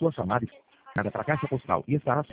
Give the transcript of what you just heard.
Sua chamada para a caixa postal e estará